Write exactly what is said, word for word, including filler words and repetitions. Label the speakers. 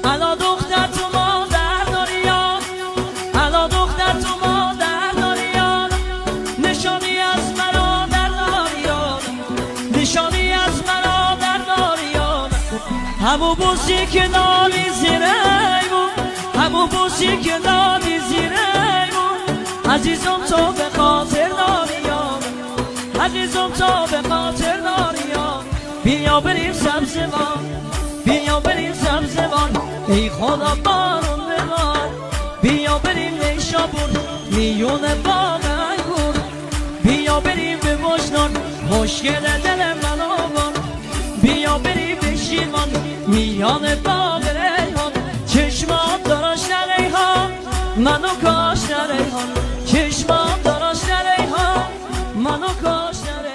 Speaker 1: الا دختر تو مادر داری یاد، الا دختر تو مادر داری یاد، نشانی از برادر داری یاد، نشانی از برادر داری یاد. همو بوسی که دادی زیره بود، همو بوسی که دادی زیره بود، عزیزم تو به خاطر داری یاد، عزیزم تو به خاطر داری یاد. بیا بریم سبزوان، بیا بریم سبزوان، ای خدا بارون ببار. بیا بریم نیشابور میون باغ انگور، بیا بریم به وجدان مشکل دل من آور. بیا بریم به شیرمان میان باغ ریحان، چشمات داشت ریحان منو